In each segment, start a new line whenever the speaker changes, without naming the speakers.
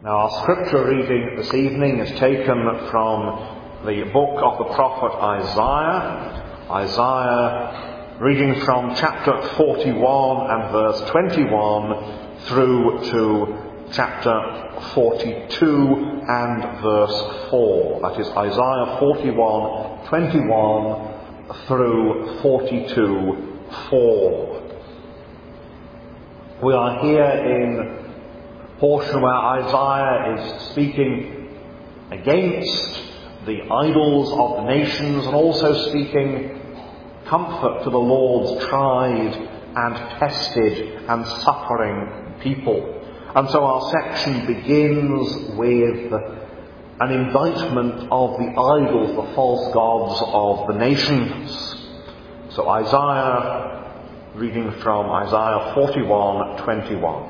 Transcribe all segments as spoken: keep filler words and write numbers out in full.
Now, our scripture reading this evening is taken from the book of the prophet Isaiah. Isaiah reading from chapter forty-one and verse twenty-one through to chapter forty-two and verse four. That is Isaiah forty-one, twenty-one through forty-two, four. We are here in portion where Isaiah is speaking against the idols of the nations and also speaking comfort to the Lord's tried and tested and suffering people. And so our section begins with an indictment of the idols, the false gods of the nations. So Isaiah, reading from Isaiah forty-one, twenty-one.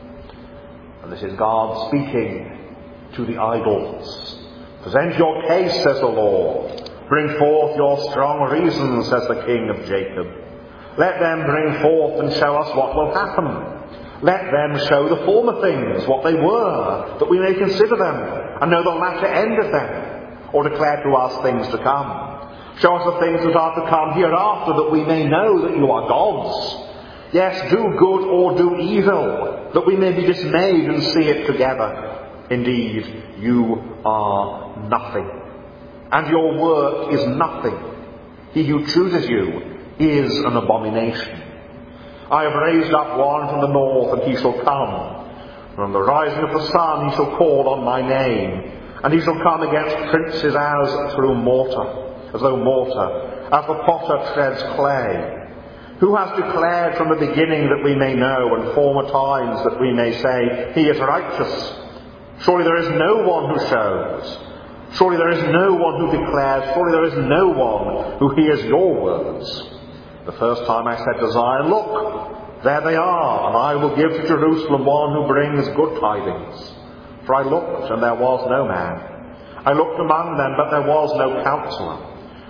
And this is God speaking to the idols. Present your case, says the Lord. Bring forth your strong reasons, says the King of Jacob. Let them bring forth and show us what will happen. Let them show the former things, what they were, that we may consider them, and know the latter end of them, or declare to us things to come. Show us the things that are to come hereafter, that we may know that you are gods. Yes, do good or do evil, that we may be dismayed and see it together. Indeed, you are nothing, and your work is nothing. He who chooses you is an abomination. I have raised up one from the north, and he shall come. From the rising of the sun he shall call on my name, and he shall come against princes as through mortar, as though mortar, as the potter treads clay. Who has declared from the beginning that we may know, and former times that we may say, he is righteous? Surely there is no one who shows. Surely there is no one who declares. Surely there is no one who hears your words. The first time I said to Zion, look, there they are, and I will give to Jerusalem one who brings good tidings. For I looked, and there was no man. I looked among them, but there was no counselor,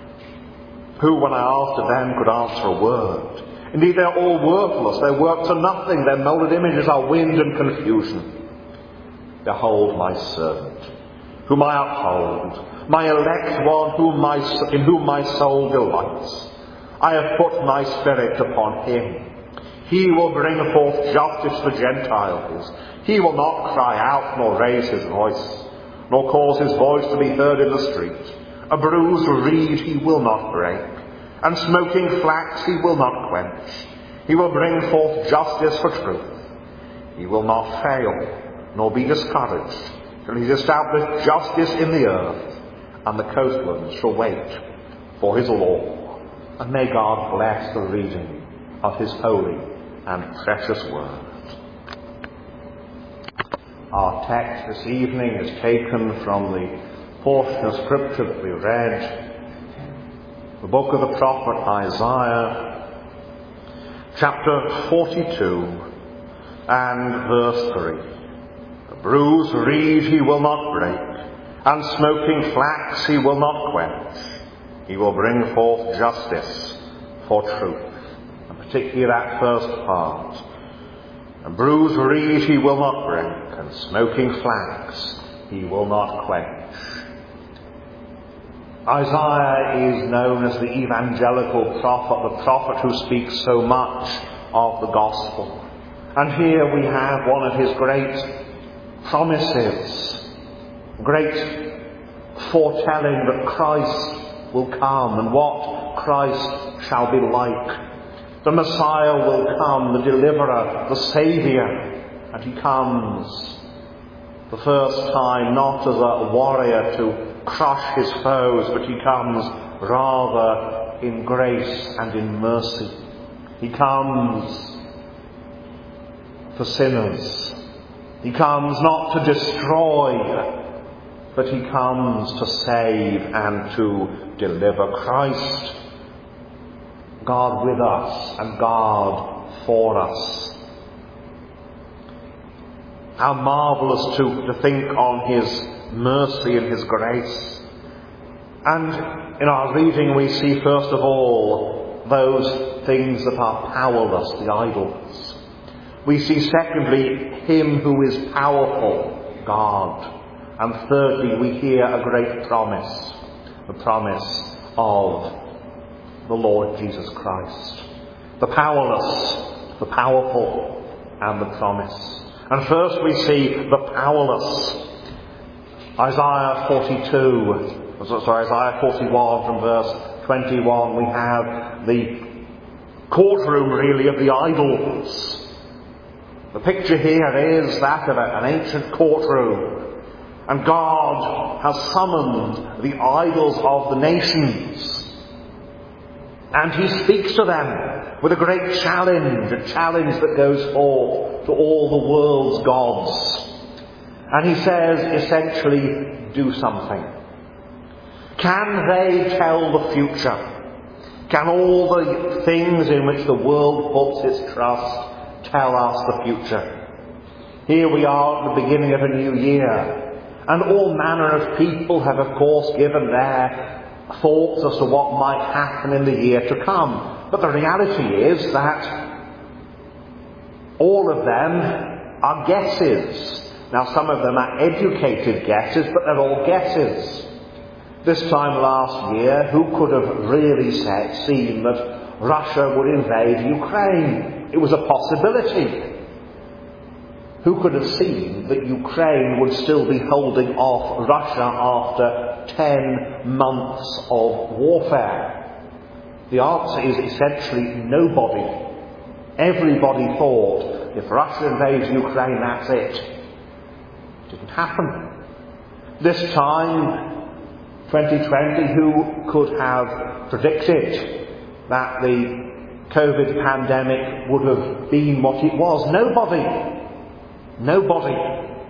who, when I asked of them, could answer a word. Indeed, they are all worthless. Their works are nothing. Their moulded images are wind and confusion. Behold my servant, whom I uphold, my elect one, whom my, in whom my soul delights. I have put my spirit upon him. He will bring forth justice to the Gentiles. He will not cry out, nor raise his voice, nor cause his voice to be heard in the street. A bruised reed he will not break, and smoking flax he will not quench. He will bring forth justice for truth. He will not fail, nor be discouraged, till he has established justice in the earth, and the coastlands shall wait for his law. And may God bless the reading of his holy and precious word. Our text this evening is taken from the portion of scripture that we read, the book of the prophet Isaiah, chapter forty-two and verse three. A bruised reed he will not break, and smoking flax he will not quench. He will bring forth justice for truth. And particularly that first part. A bruised reed he will not break, and smoking flax he will not quench. Isaiah is known as the evangelical prophet, the prophet who speaks so much of the gospel. And here we have one of his great promises, great foretelling that Christ will come and what Christ shall be like. The Messiah will come, the deliverer, the Saviour, and he comes the first time not as a warrior to crush his foes, but he comes rather in grace and in mercy. He comes for sinners. He comes not to destroy, but he comes to save and to deliver. Christ, God with us and God for us. How marvellous to, to think on his mercy and his grace. And in our reading we see first of all those things that are powerless, the idols. We see secondly him who is powerful, God. And thirdly, we hear a great promise, the promise of the Lord Jesus Christ. The powerless, the powerful, and the promise. And first we see the powerless. Isaiah forty-two, sorry, Isaiah forty-one from verse twenty-one, we have the courtroom really of the idols. The picture here is that of an ancient courtroom, and God has summoned the idols of the nations, and he speaks to them with a great challenge, a challenge that goes forth to all the world's gods. And he says, essentially, do something. Can they tell the future? Can all the things in which the world puts its trust tell us the future? Here we are at the beginning of a new year, and all manner of people have, of course, given their thoughts as to what might happen in the year to come. But the reality is that all of them are guesses. Now, some of them are educated guesses, but they're all guesses. This time last year, who could have really said, seen that Russia would invade Ukraine? It was a possibility. Who could have seen that Ukraine would still be holding off Russia after ten months of warfare? The answer is essentially nobody. Everybody thought, if Russia invades Ukraine, that's it. Didn't happen. This time, twenty twenty, who could have predicted that the COVID pandemic would have been what it was? Nobody. Nobody.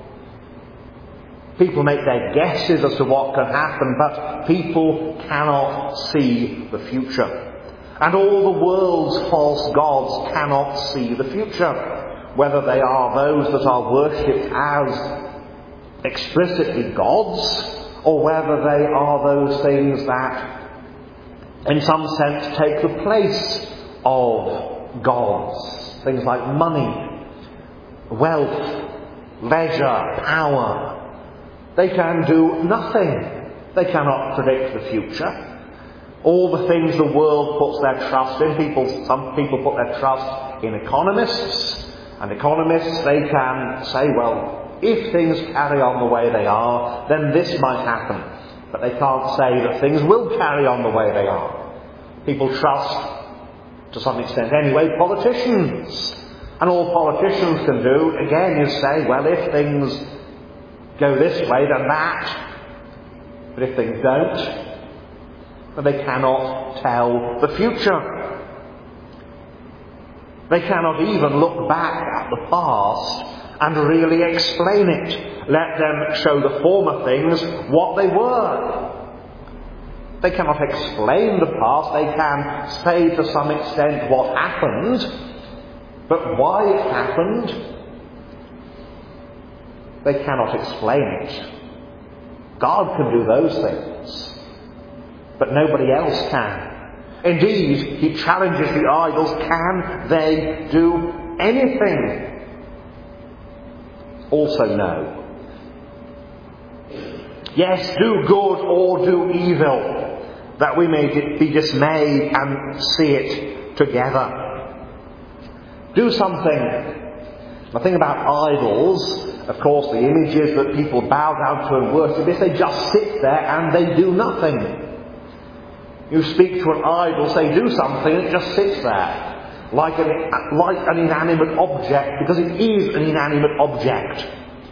People make their guesses as to what can happen, but people cannot see the future. And all the world's false gods cannot see the future, whether they are those that are worshipped as explicitly gods, or whether they are those things that, in some sense, take the place of gods. Things like money, wealth, leisure, power. They can do nothing. They cannot predict the future. All the things the world puts their trust in, people, some people put their trust in economists, and economists, they can say, well, if things carry on the way they are, then this might happen. But they can't say that things will carry on the way they are. People trust, to some extent anyway, politicians. And all politicians can do, again, is say, well, if things go this way, then that. But if things don't, then they cannot tell the future. They cannot even look back at the past and really explain it. Let them show the former things what they were. They cannot explain the past. They can say to some extent what happened, but why it happened, they cannot explain it. God can do those things, but nobody else can. Indeed, he challenges the idols, can they do anything? Also no. Yes, do good or do evil, that we may be dismayed and see it together. Do something. The thing about idols, of course, the images that people bow down to and worship, is they just sit there and they do nothing. You speak to an idol, say do something, and it just sits there, like an, like an inanimate object, because it is an inanimate object.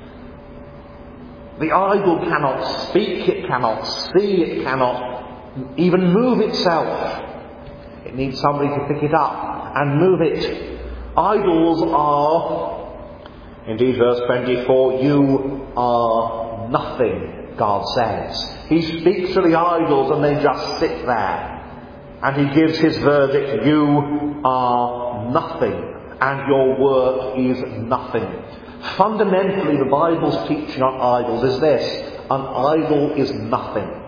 The idol cannot speak, it cannot see, it cannot even move itself. It needs somebody to pick it up and move it. Idols are, indeed verse twenty-four, you are nothing, God says. He speaks to the idols and they just sit there. And he gives his verdict, you are nothing, and your work is nothing. Fundamentally, the Bible's teaching on idols is this: an idol is nothing.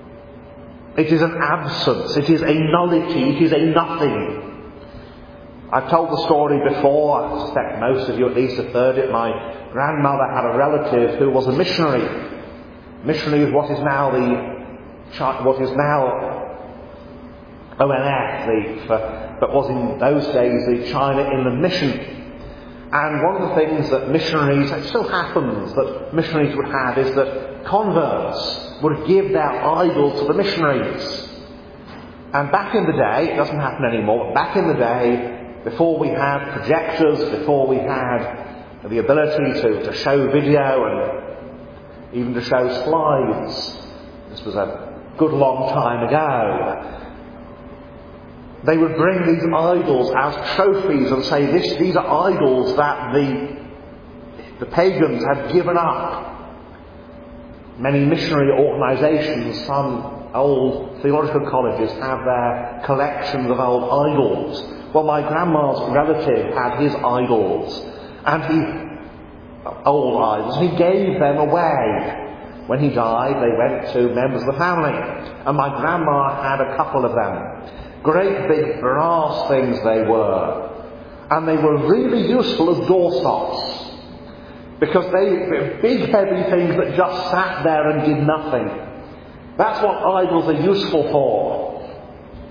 It is an absence, it is a nullity, it is a nothing. I've told the story before. I suspect most of you at least have heard it. My grandmother had a relative who was a missionary. Missionary is what is now the what is now O N F, the, for, but was in those days the China Inland Mission. And one of the things that missionaries, it still happens, that missionaries would have is that converts would give their idols to the missionaries. And back in the day, it doesn't happen anymore, but back in the day, before we had projectors, before we had the ability to, to show video and even to show slides, this was a good long time ago, they would bring these idols as trophies and say, this, these are idols that the, the pagans had given up. Many missionary organisations, some old theological colleges, have their collections of old idols. Well, my grandma's relative had his idols, and he, old idols, he gave them away. When he died, they went to members of the family, and my grandma had a couple of them. Great big brass things they were. And they were really useful as doorstops. Because they were big heavy things that just sat there and did nothing. That's what idols are useful for.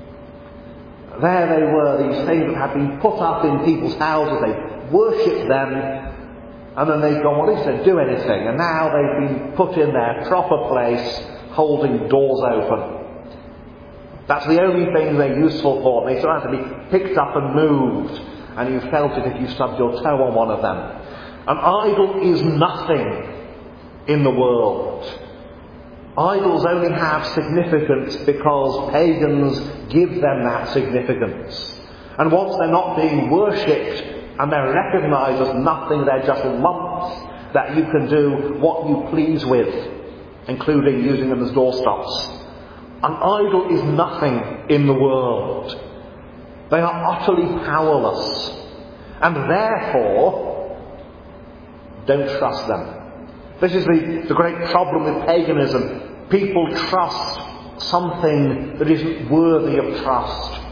There they were, these things that had been put up in people's houses. They worshipped them, and then they'd gone, well, at least they'd do anything. And now they've been put in their proper place, holding doors open. That's the only thing they're useful for. They still have to be picked up and moved, and you felt it if you stubbed your toe on one of them. An idol is nothing in the world. Idols only have significance because pagans give them that significance. And once they're not being worshipped and they're recognised as nothing, they're just lumps that you can do what you please with, including using them as doorstops. An idol is nothing in the world. They are utterly powerless. And therefore, don't trust them. This is the, the great problem with paganism. People trust something that isn't worthy of trust.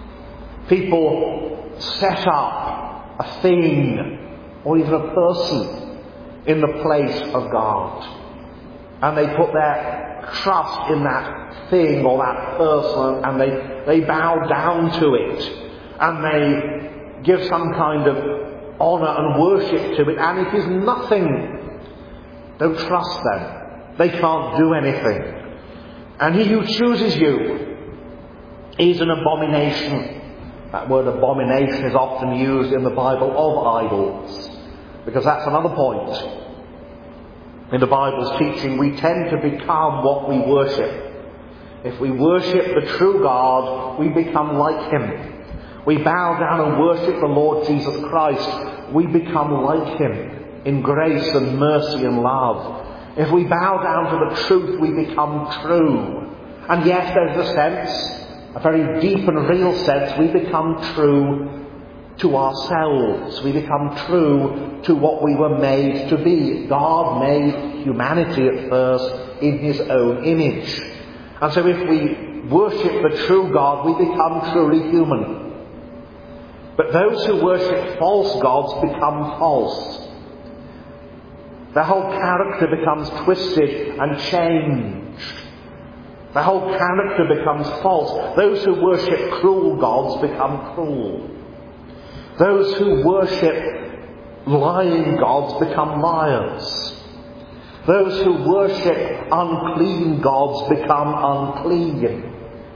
People set up a thing or even a person in the place of God. And they put their trust in that thing or that person, and they, they bow down to it, and they give some kind of honour and worship to it, and it is nothing. Don't trust them. They can't do anything. And he who chooses you is an abomination. That word abomination is often used in the Bible of idols, because that's another point. In the Bible's teaching, we tend to become what we worship. If we worship the true God, we become like Him. We bow down and worship the Lord Jesus Christ, we become like Him in grace and mercy and love. If we bow down to the truth, we become true. And yes, there's a sense, a very deep and real sense, we become true to ourselves. We become true to what we were made to be. God made humanity at first in His own image. And so if we worship the true God, we become truly human. But those who worship false gods become false. Their whole character becomes twisted and changed. Their whole character becomes false. Those who worship cruel gods become cruel. Those who worship lying gods become liars. Those who worship unclean gods become unclean.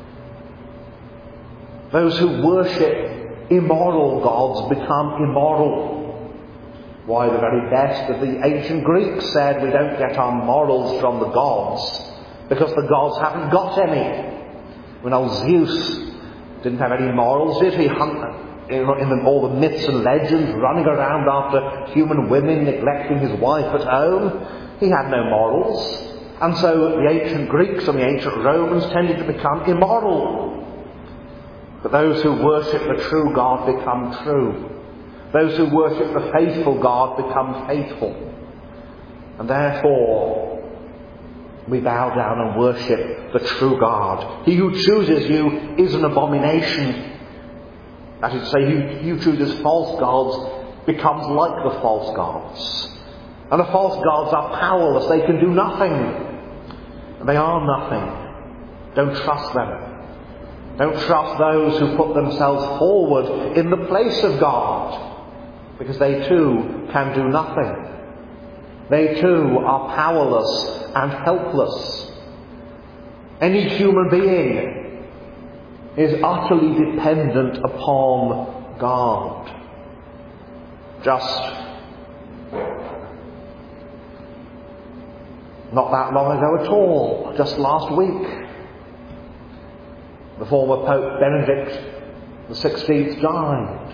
Those who worship immoral gods become immoral. Why, the very best of the ancient Greeks said we don't get our morals from the gods because the gods haven't got any. When old Zeus didn't have any morals, did he? In the, all the myths and legends, running around after human women, neglecting his wife at home. He had no morals. And so the ancient Greeks and the ancient Romans tended to become immoral. But those who worship the true God become true. Those who worship the faithful God become faithful. And therefore, we bow down and worship the true God. He who chooses you is an abomination. That is to say, he who chooses false gods becomes like the false gods. And the false gods are powerless. They can do nothing. And they are nothing. Don't trust them. Don't trust those who put themselves forward in the place of God, because they too can do nothing. They too are powerless and helpless. Any human being is utterly dependent upon God. Just not that long ago at all, just last week, the former Pope Benedict the sixteenth died.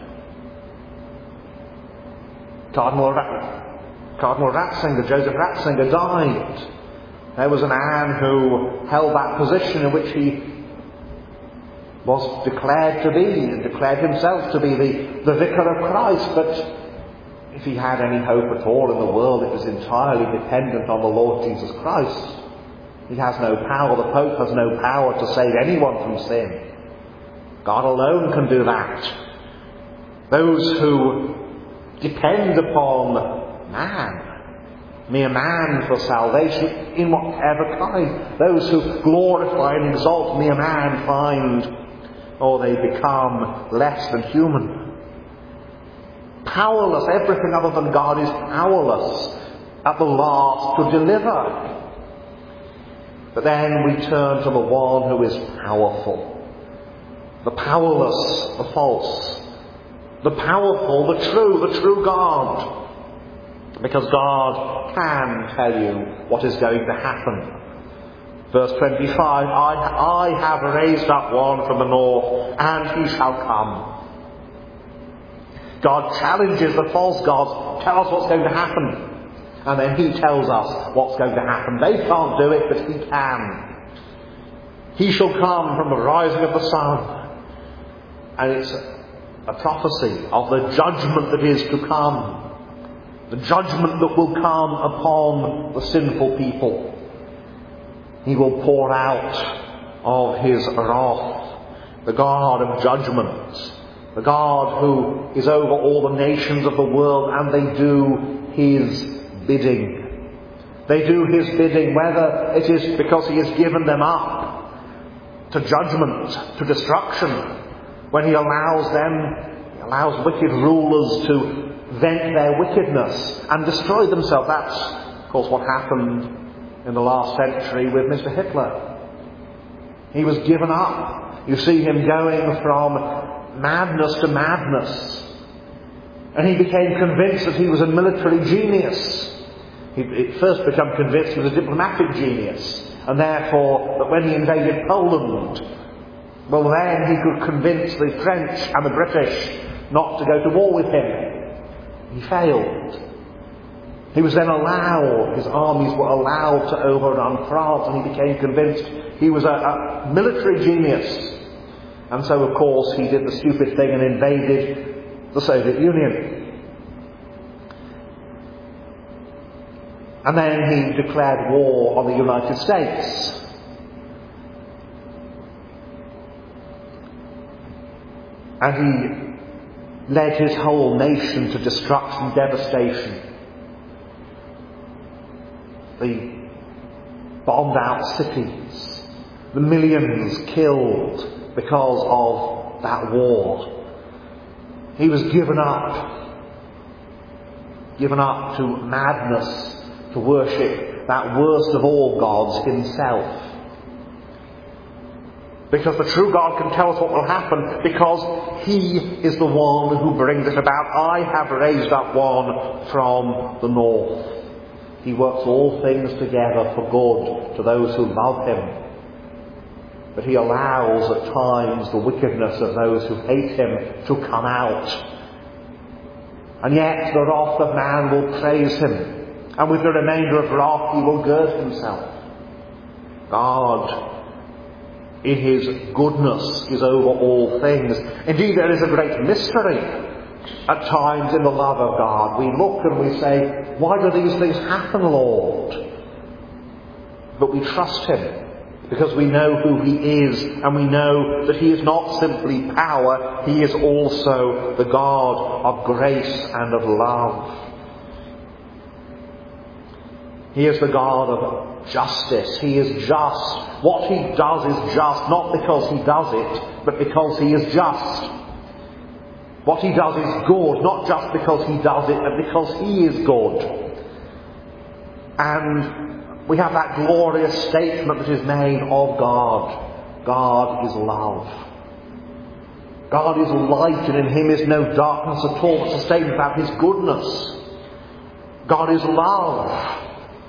Cardinal, Rat- Cardinal Ratzinger, Joseph Ratzinger, died. There was a man who held that position in which he was declared to be, and declared himself to be the, the Vicar of Christ, but if he had any hope at all in the world, it was entirely dependent on the Lord Jesus Christ. He has no power, the Pope has no power to save anyone from sin. God alone can do that. Those who depend upon man, mere man for salvation, in whatever kind, those who glorify and exalt mere man find, or they become less than human. Powerless, everything other than God is powerless at the last to deliver. But then we turn to the one who is powerful. The powerless, the false. The powerful, the true, the true God. Because God can tell you what is going to happen. Verse twenty-five, I, I have raised up one from the north, and he shall come. God challenges the false gods, tell us what's going to happen. And then he tells us what's going to happen. They can't do it, but he can. He shall come from the rising of the sun. And it's a prophecy of the judgment that is to come. The judgment that will come upon the sinful people. He will pour out of his wrath. The God of judgment. The God who is over all the nations of the world, and they do his bidding. They do his bidding, whether it is because he has given them up to judgment, to destruction, when he allows them, he allows wicked rulers to vent their wickedness and destroy themselves. That's, of course, what happened in the last century with Mister Hitler. He was given up. You see him going from madness to madness. And he became convinced that he was a military genius. He at first became convinced he was a diplomatic genius. And therefore, that when he invaded Poland, well then he could convince the French and the British not to go to war with him. He failed. He was then allowed, his armies were allowed to overrun France, and he became convinced he was a, a military genius. And so, of course, he did the stupid thing and invaded the Soviet Union. And then he declared war on the United States. And he led his whole nation to destruction, devastation. The bombed out cities, the millions killed because of that war. He was given up, given up to madness, to worship that worst of all gods, himself. Because the true God can tell us what will happen, because he is the one who brings it about. I have raised up one from the north. He works all things together for good to those who love him. But he allows at times the wickedness of those who hate him to come out. And yet the wrath of man will praise him. And with the remainder of wrath he will gird himself. God, in his goodness, is over all things. Indeed, there is a great mystery at times in the love of God. We look and we say, why do these things happen, Lord? But we trust him. because we know who he is, and we know that he is not simply power, he is also the God of grace and of love. He is the God of justice. He is just. What he does is just, not because he does it, but because he is just. What he does is good, not just because he does it, but because he is good. And we have that glorious statement that is made of God. God is love. God is light, and in him is no darkness at all. It's a statement about his goodness. God is love.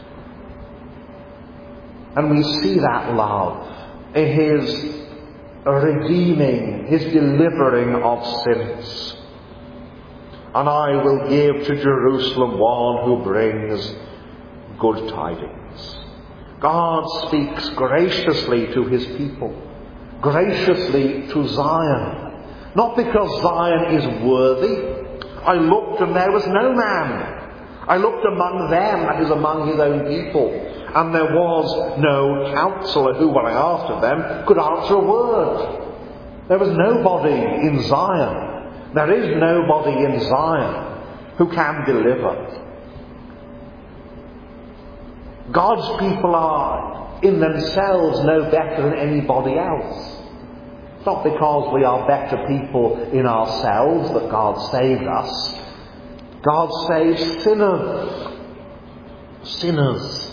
And we see that love in his redeeming, his delivering of sinners. And I will give to Jerusalem one who brings good tidings. God speaks graciously to his people, graciously to Zion. Not because Zion is worthy. I looked and there was no man. I looked among them, that is among his own people, and there was no counsellor who, when I asked of them, could answer a word. There was nobody in Zion. There is nobody in Zion who can deliver. God's people are in themselves no better than anybody else. It's not because we are better people in ourselves that God saved us. God saves sinners. Sinners.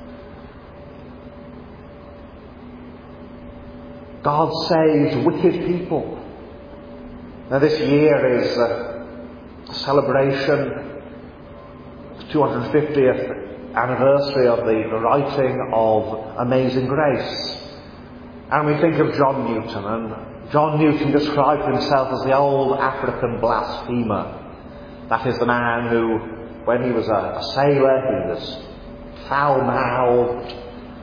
God saves wicked people. Now this year is a celebration, the two hundred fiftieth anniversary of the writing of Amazing Grace. And we think of John Newton, and John Newton described himself as the old African blasphemer. That is the man who, when he was a, a sailor, he was foul-mouthed,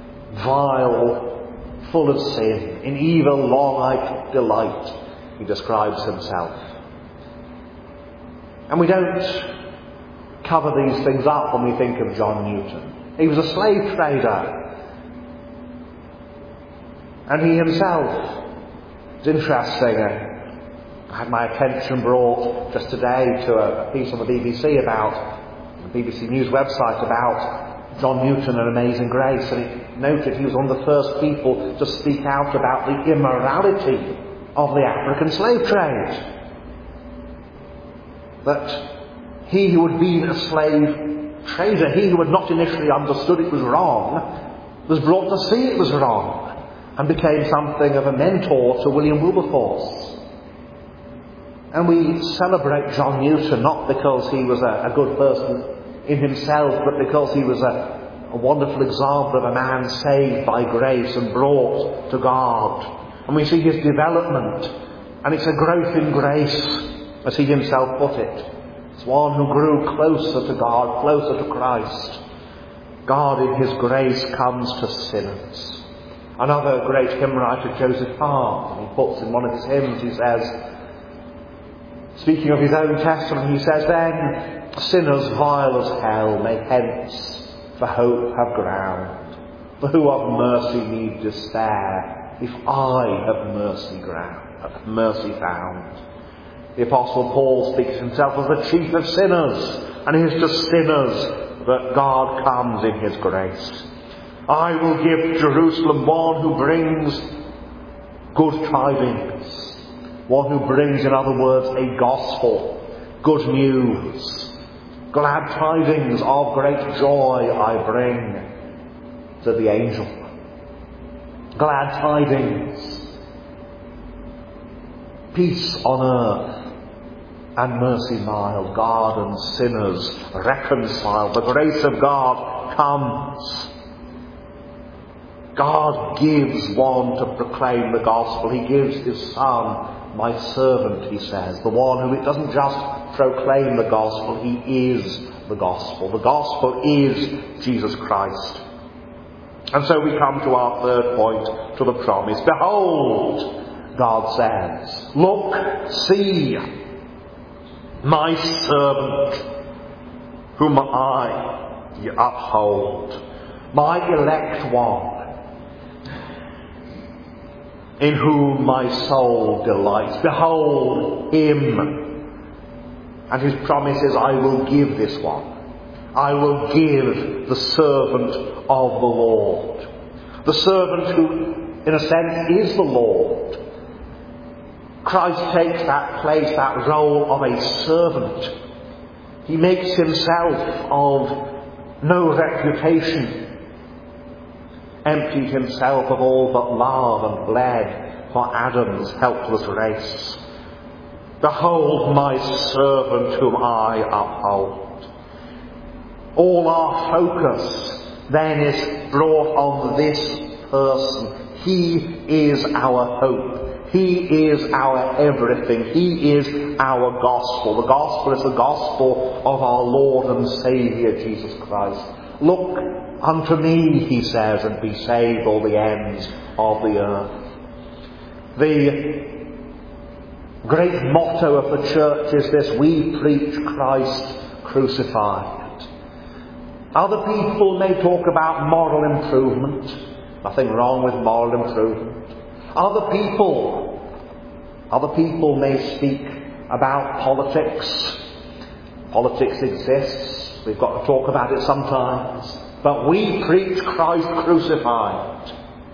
vile, full of sin, in evil long I took delight, he describes himself. And we don't cover these things up when we think of John Newton. He was a slave trader. And he himself, it's interesting, I had my attention brought just today to a piece on the B B C about, the B B C News website about John Newton and Amazing Grace, and it noted he was one of the first people to speak out about the immorality of the African slave trade. That he who had been a slave trader, he who had not initially understood it was wrong, was brought to see it was wrong, and became something of a mentor to William Wilberforce. And we celebrate John Newton not because he was a, a good person in himself, but because he was a, a wonderful example of a man saved by grace and brought to God. And we see his development, and it's a growth in grace, as he himself put it. It's one who grew closer to God, closer to Christ. God in his grace comes to sinners. Another great hymn writer, Joseph Hart, he puts in one of his hymns, he says, speaking of his own testament, he says, then sinners vile as hell may hence for hope have ground. For who of mercy need despair, if I have mercy ground, have mercy found? The Apostle Paul speaks of himself as the chief of sinners, and it is to sinners that God comes in his grace. I will give Jerusalem one who brings good tidings. One who brings, in other words, a gospel, good news. Glad tidings of great joy I bring, said the angel. Glad tidings. Peace on earth and mercy mild. God and sinners reconciled. The grace of God comes. God gives one to proclaim the gospel. He gives his Son, my servant, he says. The one who doesn't just proclaim the gospel, he is the gospel. The gospel is Jesus Christ. And so we come to our third point, to the promise. Behold, God says, look, see, my servant, whom I uphold, my elect one. in whom my soul delights. Behold him. And his promise is, I will give this one. I will give the servant of the Lord. The servant who, in a sense, is the Lord. Christ takes that place, that role of a servant. He makes himself of no reputation, emptied himself of all but love and bled for Adam's helpless race. Behold my servant whom I uphold. All our focus then is brought on this person. He is our hope. He is our everything. He is our gospel. The gospel is the gospel of our Lord and Saviour Jesus Christ. Look unto me, he says, and be saved all the ends of the earth. The great motto of the church is this: we preach Christ crucified. Other people may talk about moral improvement. Nothing wrong with moral improvement. Other people, other people may speak about politics. Politics exists. We've got to talk about it sometimes. But we preach Christ crucified.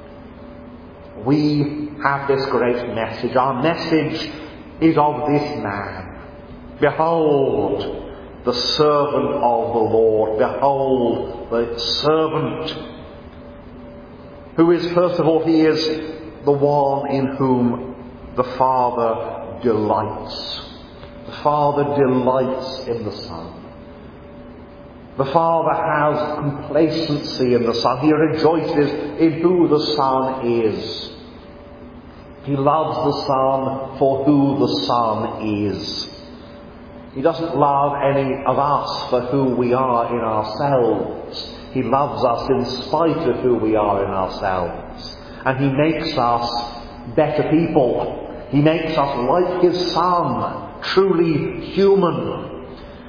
We have this great message. Our message is of this man. Behold, the servant of the Lord. Behold, the servant who is, first of all, he is the one in whom the Father delights. The Father delights in the Son. The Father has complacency in the Son. He rejoices in who the Son is. He loves the Son for who the Son is. He doesn't love any of us for who we are in ourselves. He loves us in spite of who we are in ourselves. And he makes us better people. He makes us like his Son, truly human.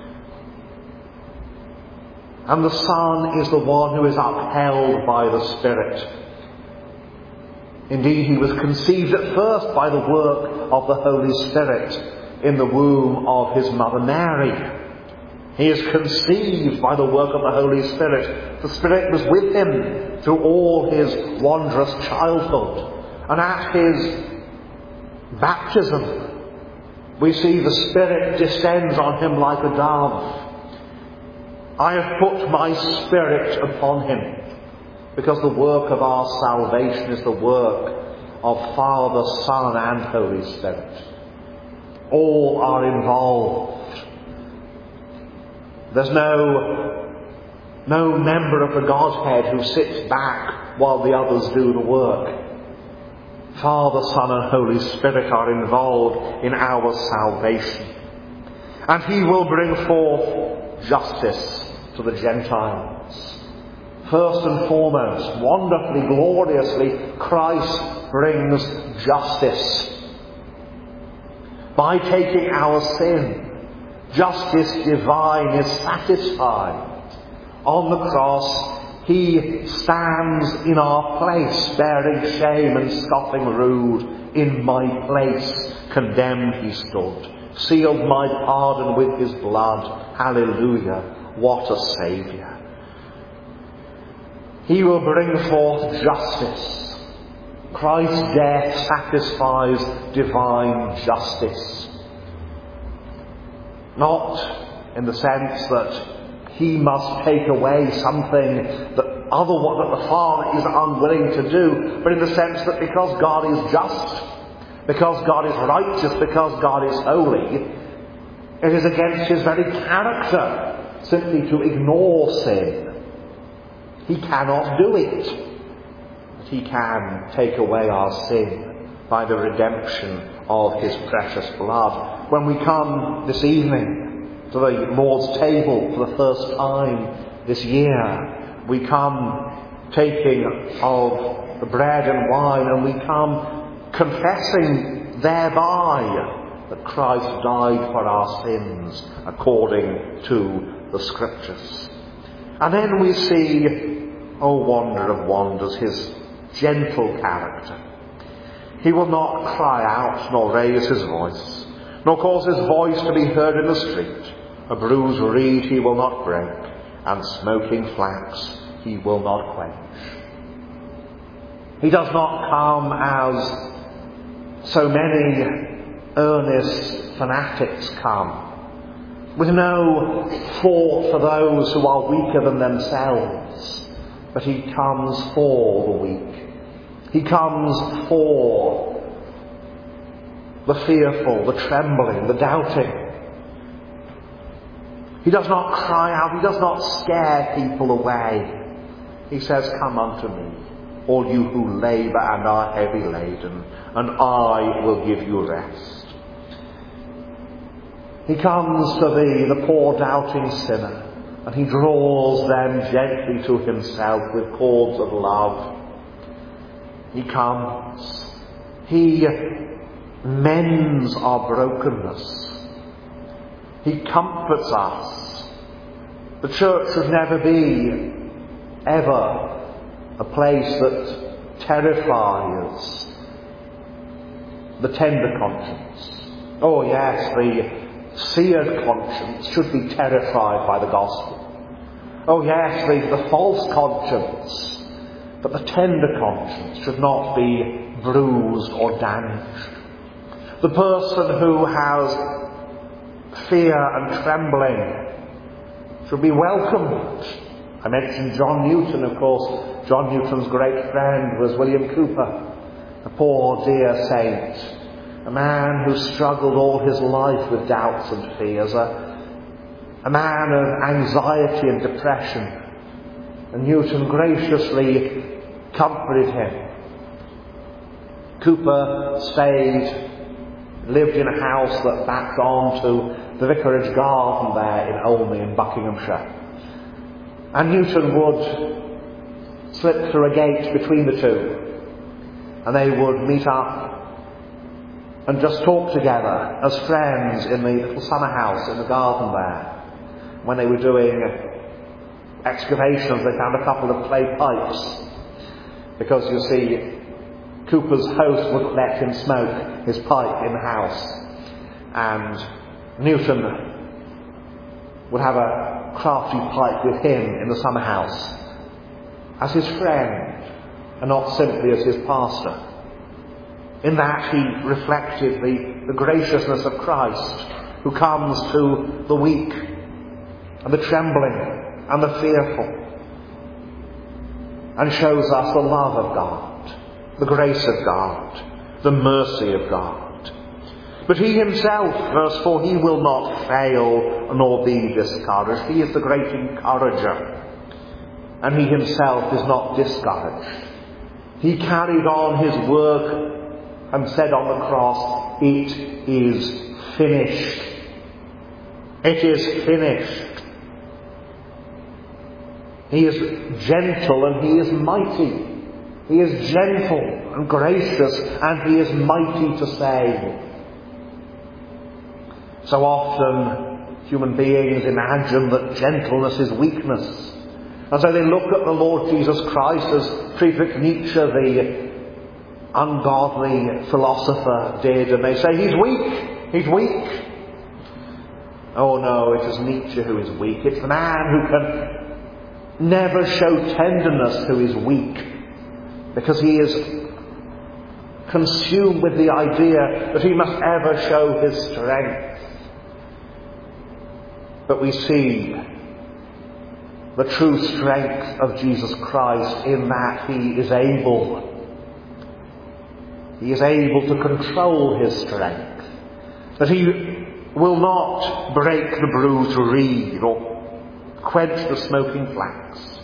And the Son is the one who is upheld by the Spirit. Indeed, he was conceived at first by the work of the Holy Spirit in the womb of his mother Mary. He is conceived by the work of the Holy Spirit. The Spirit was with him through all his wondrous childhood. And at his baptism, we see the Spirit descends on him like a dove. I have put my Spirit upon him. Because the work of our salvation is the work of Father, Son, and Holy Spirit. All are involved. There's no, no member of the Godhead who sits back while the others do the work. Father, Son, and Holy Spirit are involved in our salvation. And he will bring forth justice to the Gentiles. First and foremost, wonderfully, gloriously, Christ brings justice. By taking our sin, justice divine is satisfied. On the cross, he stands in our place, bearing shame and scoffing rude. In my place, condemned he stood, sealed my pardon with his blood. Hallelujah, what a Saviour. He will bring forth justice. Christ's death satisfies divine justice. Not in the sense that he must take away something that, other, that the Father is unwilling to do, but in the sense that because God is just, because God is righteous, because God is holy, it is against his very character simply to ignore sin. He cannot do it. But he can take away our sin by the redemption of his precious blood. When we come this evening to the Lord's table for the first time this year, we come taking of the bread and wine, and we come confessing thereby that Christ died for our sins according to the Scriptures. And then we see, oh wonder of wonders, his gentle character. He will not cry out, nor raise his voice, nor cause his voice to be heard in the street. A bruised reed he will not break, and smoking flax he will not quench. He does not come as so many earnest fanatics come, with no thought for those who are weaker than themselves, but he comes for the weak. He comes for the fearful, the trembling, the doubting. He does not cry out, he does not scare people away. He says, "Come unto me, all you who labour and are heavy laden, and I will give you rest." He comes to thee, the poor doubting sinner, and he draws them gently to himself with cords of love. He comes. He mends our brokenness. He comforts us. The church should never be, ever, a place that terrifies the tender conscience. Oh yes, the seared conscience should be terrified by the gospel. Oh yes, the, the false conscience. But the tender conscience should not be bruised or damaged. The person who has fear and trembling should be welcomed. I mentioned John Newton, of course. John Newton's great friend was William Cowper, a poor dear saint, a man who struggled all his life with doubts and fears, a, a man of anxiety and depression. And Newton graciously comforted him. Cowper stayed, lived in a house that backed on to the vicarage garden there in Olney in Buckinghamshire. And Newton would slip through a gate between the two, and they would meet up and just talk together as friends in the little summer house in the garden there. When they were doing excavations, they found a couple of clay pipes, because you see, Cowper's host wouldn't let him smoke his pipe in the house, and Newton would have a crafty pipe with him in the summer house as his friend and not simply as his pastor. In that he reflected the, the graciousness of Christ, who comes to the weak and the trembling and the fearful, and shows us the love of God, the grace of God, the mercy of God. But he himself, verse four, he will not fail nor be discouraged. He is the great encourager, and he himself is not discouraged. He carried on his work and said on the cross, "It is finished. It is finished." He is gentle and he is mighty. He is gentle and gracious, and he is mighty to save. So often human beings imagine that gentleness is weakness. And so they look at the Lord Jesus Christ as Friedrich Nietzsche, the ungodly philosopher, did, and they say, "He's weak, he's weak." Oh no, it is Nietzsche who is weak. It's the man who can never show tenderness who is weak, because he is consumed with the idea that he must ever show his strength. But we see the true strength of Jesus Christ in that he is able. He is able to control his strength. That he will not break the bruised reed or quench the smoking flax.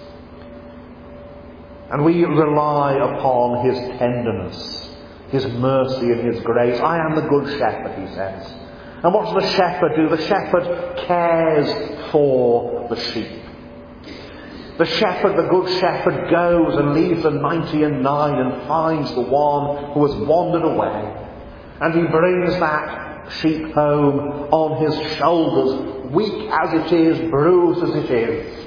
And we rely upon his tenderness, his mercy and his grace. "I am the good shepherd," he says. And what does the shepherd do? The shepherd cares for the sheep. The shepherd, the good shepherd, goes and leaves the ninety and nine and finds the one who has wandered away. And he brings that sheep home on his shoulders, weak as it is, bruised as it is.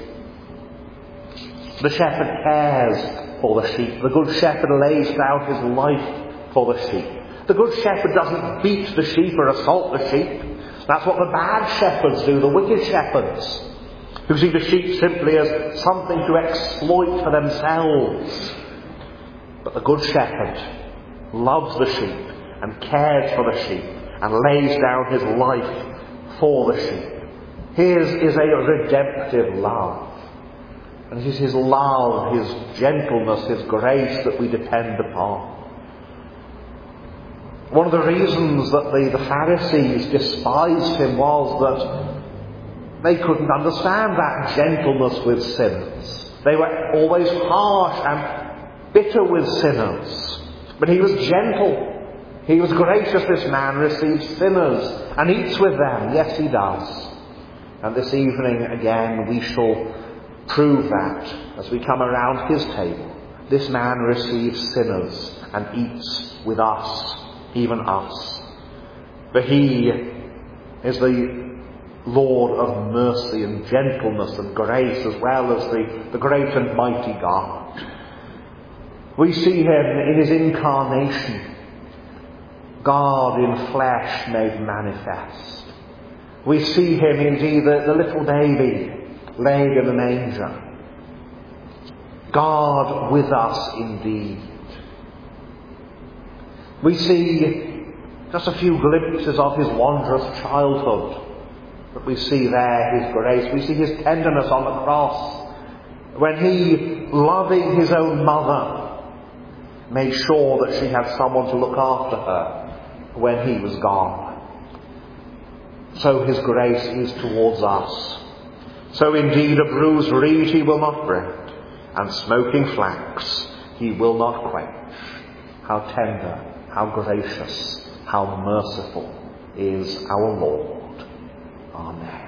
The shepherd cares for the sheep. The good shepherd lays down his life for the sheep. The good shepherd doesn't beat the sheep or assault the sheep. That's what the bad shepherds do, the wicked shepherds, who see the sheep simply as something to exploit for themselves. But the good shepherd loves the sheep and cares for the sheep and lays down his life for the sheep. His is a redemptive love. And it is his love, his gentleness, his grace that we depend upon. One of the reasons that the, the Pharisees despised him was that they couldn't understand that gentleness with sinners. They were always harsh and bitter with sinners. But he was gentle. He was gracious. This man receives sinners and eats with them. Yes, he does. And this evening again we shall prove that as we come around his table. This man receives sinners and eats with us, even us. For he is the Lord of mercy and gentleness and grace, as well as the, the great and mighty God. We see him in his incarnation, God in flesh made manifest. We see him indeed, the, the little baby laid in the manger. God with us indeed. We see just a few glimpses of his wondrous childhood, but we see there his grace. We see his tenderness on the cross, when he, loving his own mother, made sure that she had someone to look after her when he was gone. So his grace is towards us. So indeed a bruised reed he will not break, and smoking flax he will not quench. How tender, how gracious, how merciful is our Lord. Amen.